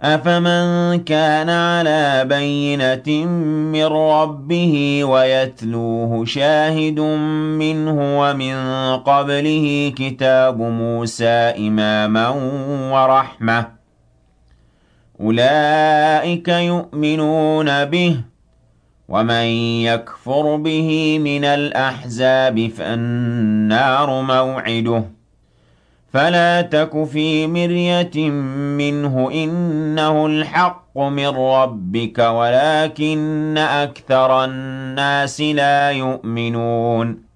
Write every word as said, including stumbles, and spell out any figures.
أَفَمَن كَانَ عَلَىٰ بَيِّنَةٍ مِّن رَّبِّهِ وَيَتْلُوهُ شَاهِدٌ مِّنْهُ وَمِن قَبْلِهِ كِتَابُ مُوسَىٰ إِمَامًا وَرَحْمَةً ۚ أُولَٰئِكَ يُؤْمِنُونَ بِهِ ۚ وَمَن يَكْفُرْ بِهِ مِنَ الْأَحْزَابِ فَالنَّارُ مَوْعِدُهُ ۚ فَلَا تَكُ فِي مِرْيَةٍ مِّنْهُ ۚ إِنَّهُ الْحَقُّ مِن رَّبِّكَ وَلَٰكِنَّ أَكْثَرَ النَّاسِ لَا يُؤْمِنُونَ